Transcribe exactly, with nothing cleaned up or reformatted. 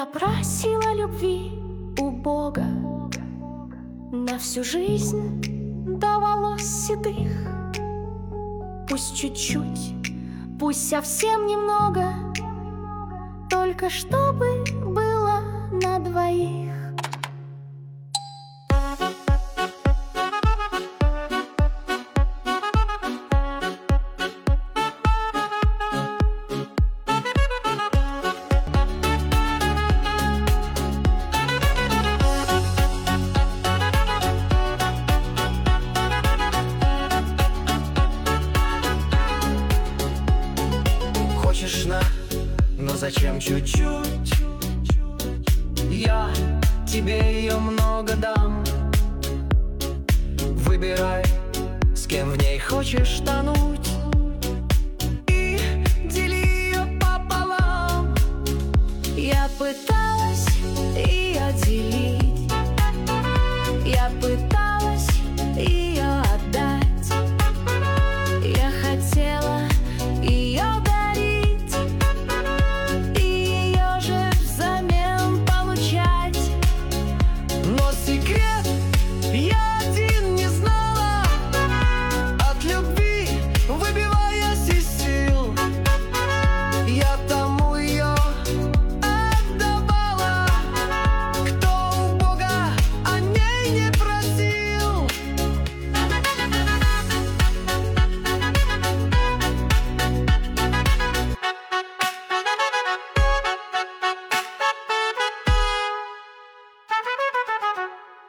Я просила любви у Бога на всю жизнь до волос седых. Пусть чуть-чуть, пусть совсем немного, только чтобы было на двоих. Хочешь на, но зачем чуть-чуть? Я тебе ее много дам. Выбирай, с кем в ней хочешь тонуть, и дели ее пополам. Я пыталась и отделить